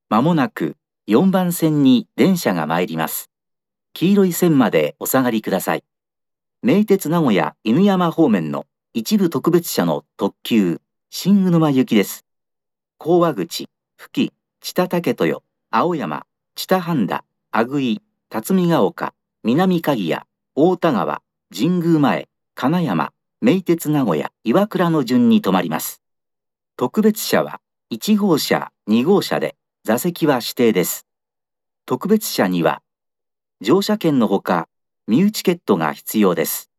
まもなく4番線に電車が参ります。黄色い線までお下がりください。名鉄名古屋犬山方面の一部特別車の特急新鵜沼行きです。高和口、富木、知多竹豊、青山、知多半田、阿久井、辰巳ヶ丘、南鍵谷、大田川、神宮前、金山、名鉄名古屋、岩倉の順に停まります。特別車は1号車、2号車で座席は指定です。特別車には乗車券のほか身内チケットが必要です。